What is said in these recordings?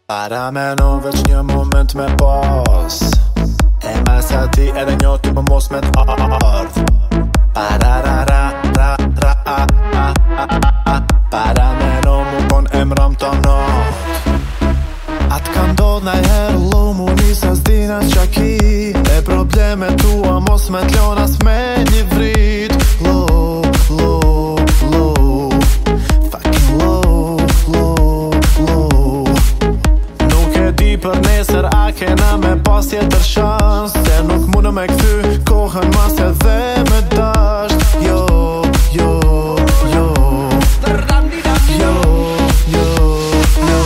Para menon veç një moment me pas E mes ati edhe një ty më mos me t'ardh Para ra ra ra ra a a a a Para menon mu kon emram të not Atë ka ndodh na herë lu mu nisa s'dina s'qa ki E probleme tua mos me t'lon as me një vrit Low, low, low Fucking low, low, low Nuk e di për nesër a kena me pas tjetër shans Se nuk mune me kthy kohën mas edhe me dasht Jo, jo, jo Jo, jo, jo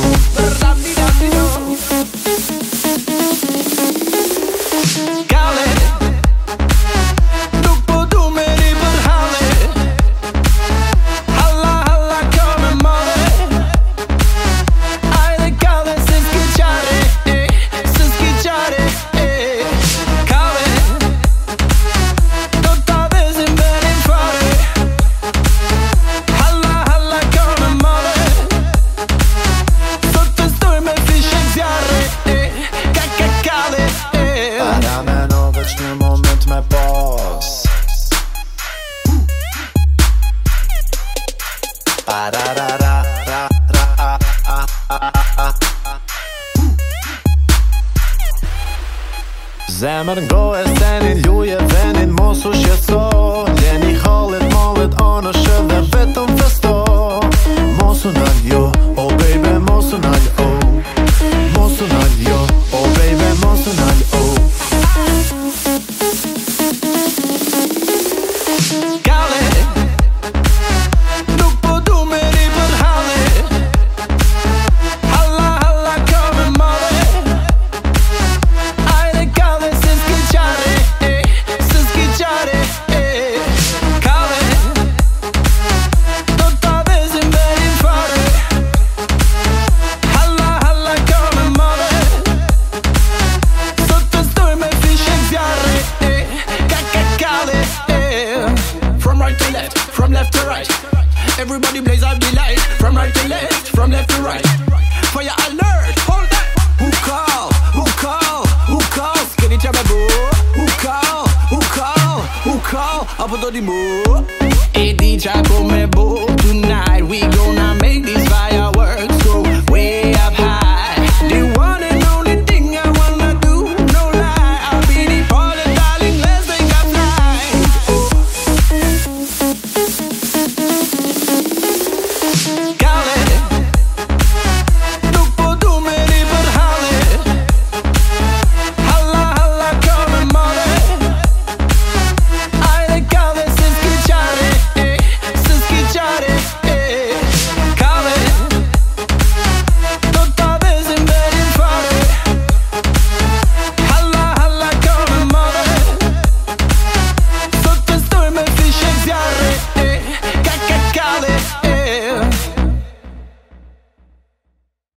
Kalle Nuk po du me ri për halle Halla, halla, ka me mare Ajde Kalle, se s'ki qare Se s'ki qare Kalle Do t'a vezim verin fare Halla, halla, ka me mare Sot festoj me fishek zjarre Kalle Para menon veç një moment me pas Para ra ra ra ra a a a a Zemër ngoj e senin luje venin mos u shqetso Ljeni hallit mallit anësh edhe vetëm festo Mos u nal jo, oh baby mos u nal oh Mos u nal jo, oh baby mos u nal oh Kalle Nuk po du me ri për halle Halla, halla, ka me mare Ajde Kalle, se s'ki qare Se s'ki qare Kalle Do t'a vezim verin fare Halla, halla, ka me mare Sot festoj me fishek zjarre Kalle From right to left, from left to right Everybody blaze up the light From right to left, from left to right Fire alert, hold that Who call, who call, who call Skinny chama boo Who call, who call, who call Up to the boo E di come boo Tonight we gonna make the